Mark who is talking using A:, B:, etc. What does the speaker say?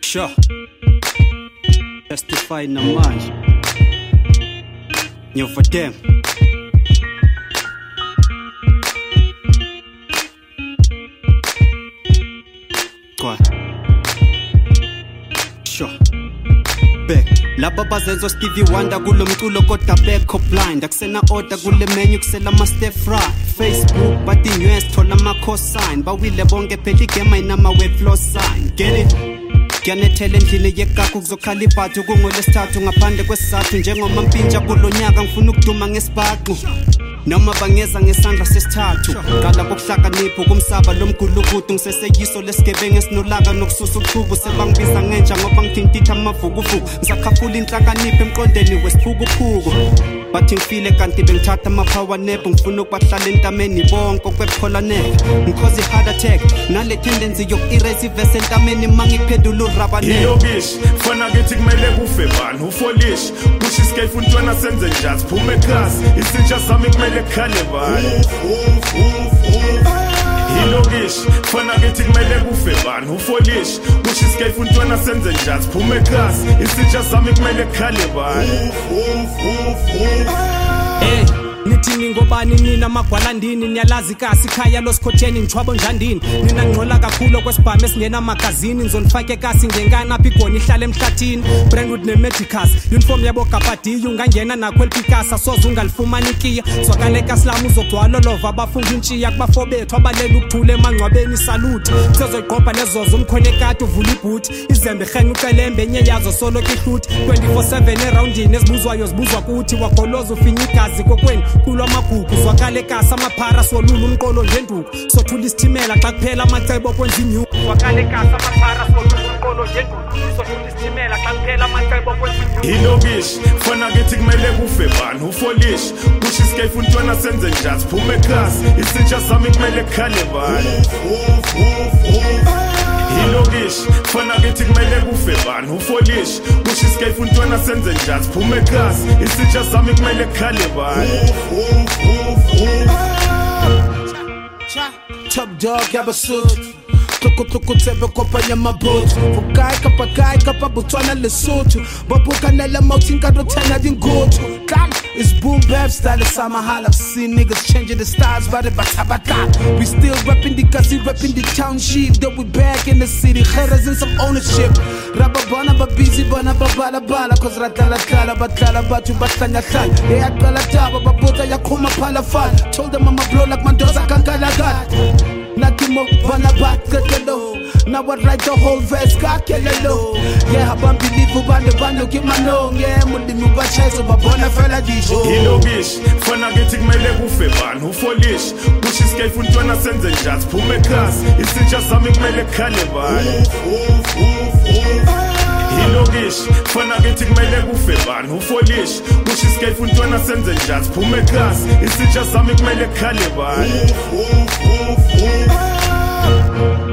A: Sure. Testify namanje. New for them. Kwa. Sure. Back. Laba bazenzo Stevie Wonder kulo mculo kodwa bekho blind akusena order kule menu kusela ama stir fry Facebook bathi US thola ama cosign bawile bonke phela igame inama web flow sign get it Kyanethele endlini yegakho kuzokhala ibhathu kungolesithathu ngaphandle kwesizathu njengoma mpintsha kulonyaka ngifuna ukuduma ngesibhaqo noma bangeza ngesandla sesithathu qala bokuhlakanipha kumsaba lomgulukudu ngiseseyiso lesigebengu esinolaka nokususa ukuchubu sebangibiza ngentsha ngoba ngithintitha amavukuvuku ngisakhafula inhlakanipha emqondeni wesiphukuphuku bathi ngifile kanti bengithatha ama-power nap ngifuna ukubahlala entameni bonke okwephola neck ngikhoza i-heart attack nale tendency yoku-erase ivese entameni ma ngikuphendula uraba neck
B: ilokishi fana kithi kumele kufe bani ufolishi kusho iskefu untwana senze njani siphume ekhasi isintsha sami kumele khale bani ilokishi fana kithi kumele kufe bani ufolishi kusho iskefu untwana senze njani siphume ekhasi isintsha sami kumele khale bani
C: Hey, nithi ningobani nina magwalandini niyalazi kasi khaya losikhotheni ngijwabo njandini nina ngcola kakhulu kwesibhamu esingena magazini ngizonifake kasi ngengana apha igona ihlala emhlathini Brandwood ne-Medicals uniform yabo gabadiyo ungangena nakho elipikasa soze ungalifumani ikiya zwakale kasilamu uzogcwala lova abafunga intshiya kubafo bethu abalela ukuthula emangcwabeni salute sezoyiqopha nezozo umkhonekati uvula ibhuthi izembe henqa ucelembe enye yazo solo kihluthi 24/7 erowundini ezibuzwayo zibuzwa kuthi wagoloza ufinya igazi kokweni kulo amagugu zwakale kasi amaphara solula umqolo ngenduku sothula isithimela xa kuphela amacebo okwenza inyuku zwakale kasi amaphara solula umqolo ngenduku sothula isithimela xa kuphela amacebo okwenza inyuku
B: ilokishi fana kithi kumele kufe bani ufolishi kusho iskefu untwana senze njani siphume ekhasi isintsha sami kumele khale bani ilokishi fana kithi kumele kufe bani ufolishi kusho iskefu untwana senze njani siphume ekhasi isintsha sami kumele khale bani
D: Top dog have a suit Tuku tebe kopanya mabotu Fukai kapa Botswana Lesotho Babuka nele mouth inkado tena dingotu Klam is boom bap style Sama hall I've seen niggas changing the styles Bade batabata We still rapping the kasi rapping the township That we back in the city Kheras in some ownership Rababana babizi bana babala bala Cause ratala batala batu batanya thala Yeah atala taba babota yakuma pala fall Told them I'ma blow like Mendoza kankalagat Nakimo bana bat ketelo Now I write the whole verse kakelelo Yeah habambi lifu bande kimano Yeah mundi mubachaiso babona fela disho
B: ilokishi fana kithi kumele kufe bani ufolishi kusho iskefu untwana senze njani siphume ekhasi isintsha sami kumele khale bani ilokishi fana kithi kumele kufe bani ufolishi kusho iskefu untwana senze njani siphume ekhasi isintsha sami kumele khale bani